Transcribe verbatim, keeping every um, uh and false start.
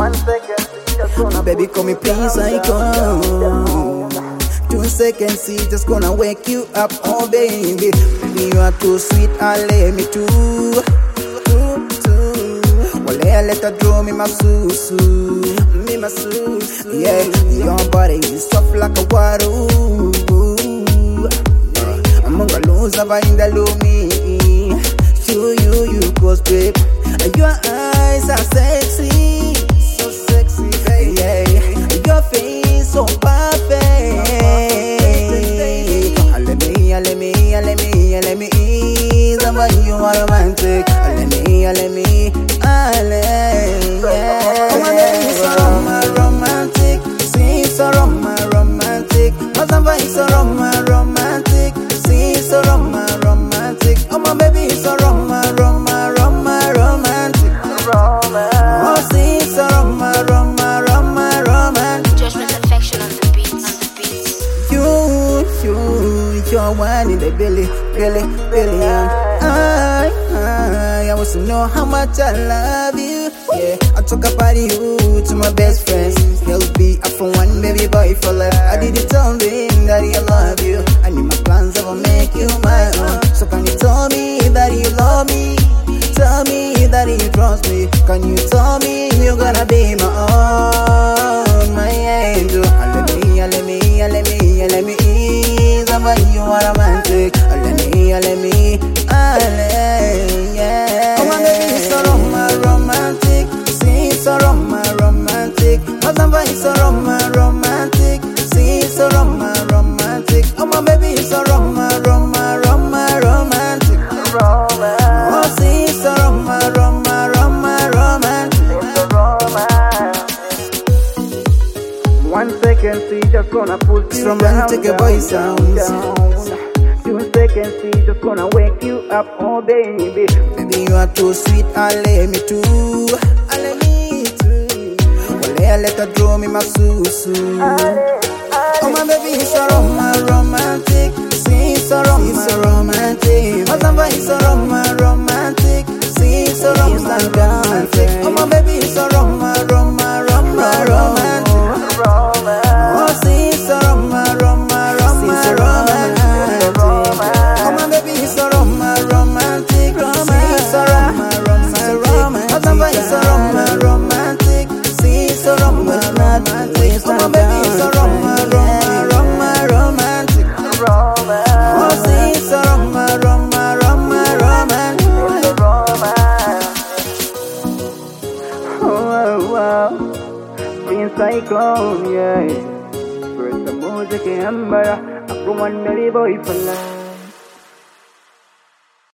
One second, see, just gonna Baby, put call me you please, down, I down, come. down, down. Two seconds, see, just gonna wake you up, oh baby. Baby, you are too sweet, I let me too. Too, too. Well, I let her draw me my susu. Me my susu. Yeah, your body is soft like a water. I'm gonna lose a in the lumi. You, you, you, cause babe, your eyes are sexy. So sexy, baby. Yeah, your face so perfect. Let me, let me, let me, let me ease about you are romantic. Let me, let me, let yeah. Oh my baby, so rom- romantic. See, so rom- romantic. Mazamba is so rom- romantic. See, so rom- romantic. Oh my baby, so rom- rom- rom- romantic. Oh, see, so rom- rom- rom- romantic. Judgment affection on the beat, on the beat. You, you, you're one in the belly, belly, belly. I, I, I want to know how much I love you. Yeah, I talk about you to my best friends. He'll be up for one baby boy for life. I didn't tell him that I love you. I need my plans that will make you my own. So can you tell me that you love me? Tell me that you trust me. Can you tell me you're gonna be my own, my angel? Let me, let me, let me, let me ease about you are romantic. Let me, let me, let yeah. Oh my baby, so rom- romantic. See, so rom- romantic. Mazamba is so rom- romantic. See, so rom- romantic. Oh my baby, so rom- rom- rom- romantic. Oh, see, so rom- rom- rom- romantic. One second, see, just gonna put It's you romantic, down, boy down, sounds. down. Two seconds, see, just gonna wake you up, oh baby. Baby, you are too sweet, I let me too. I let me too. Well, I let her draw me my susu. Oh my baby, it's so rom- romantic. See, so rom- romantic. Mazamba is so rom- romantic. See, so rom- romantic. Oh my baby, it's so rom- rom- rom- romantic. Oh, see, so rom- rom- rom- romantic. Oh my baby, it's so rom- romantic. See, so rom- romantic. Mazamba is so rom- romantic. See, so rom- romantic. Oh my baby, it's so rom- rom- rom- romantic. Oh, see, so rom- rom- rom- romantic. Oh, wow. Green cyclone, yeah. First the music, Ambara. I'm from one baby boy for life.